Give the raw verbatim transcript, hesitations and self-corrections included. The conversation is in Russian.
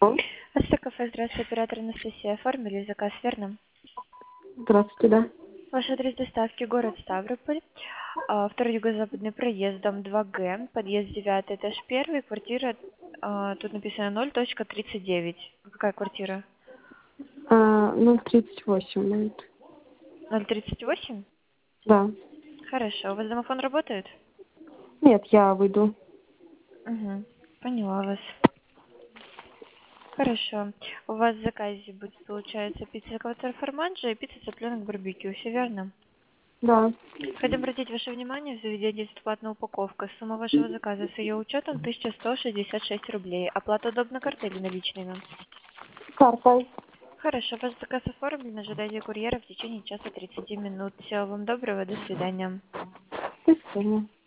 Астра кафе, здравствуйте, оператор Анастасия. Оформили заказ, верно? Здравствуйте, да. Ваш адрес доставки город Ставрополь, а, второй юго-западный проезд, дом два Г, подъезд девятый, этаж первый, квартира, а, тут написано ноль точка тридцать девять. Какая квартира? А, ноль тридцать восемь будет. ноль тридцать восемь? Да. Хорошо. У вас домофон работает? Нет, я выйду. Угу. Поняла вас. Хорошо. У вас в заказе будет, получается, пицца экватор формаджо и пицца цыпленок барбекю, все верно? Да. Хотим обратить ваше внимание, в заведении бесплатная упаковка. Сумма вашего заказа с ее учетом тысяча сто шестьдесят шесть рублей. Оплата удобна картой или наличными? Картой. Хорошо, ваш заказ оформлен. Ожидайте курьера в течение часа тридцати минут. Всего вам доброго, до свидания. До свидания.